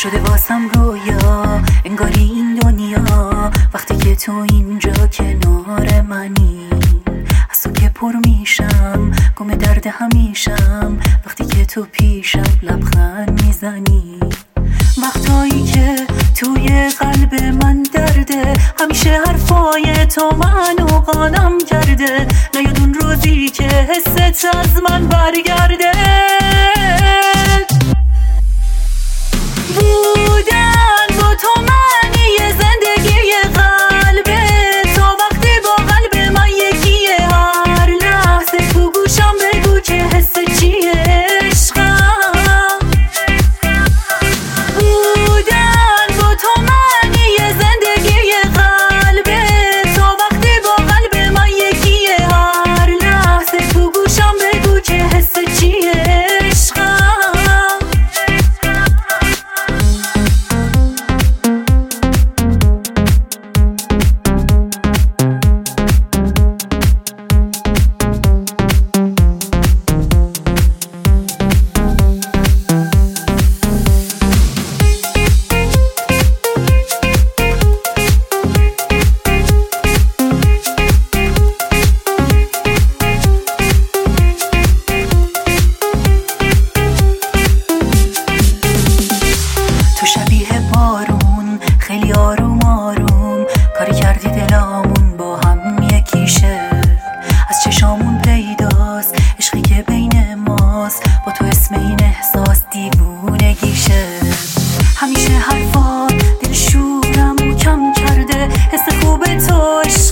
شده واسم رویا، انگاری این دنیا وقتی که تو اینجا کنار منی. از تو که پر میشم، گم درد همیشم، وقتی که تو پیشم لبخند میزنی. وقتایی که توی قلب من درده، همیشه حرفای تو منو قانم کرده. نیاد اون روزی که حست از من برگرده. بودن با تو معنی زندگی قلبه، تو وقتی با قلب من یکیه. هر لحظه تو گوشم بگو که حس چیه عشقم. بودن با تو معنی زندگی قلبه، تو وقتی با قلب من یکیه. هر لحظه تو گوشم بگو که حس چیه عشقم. خیلی آروم آروم کاری کردی دلامون با هم یکیشه. از چشامون پیداست عشقی که بین ماست، با تو اسم این احساس دیوونگیشه. همیشه حرفات دل شورم کم کرده، حس خوب تو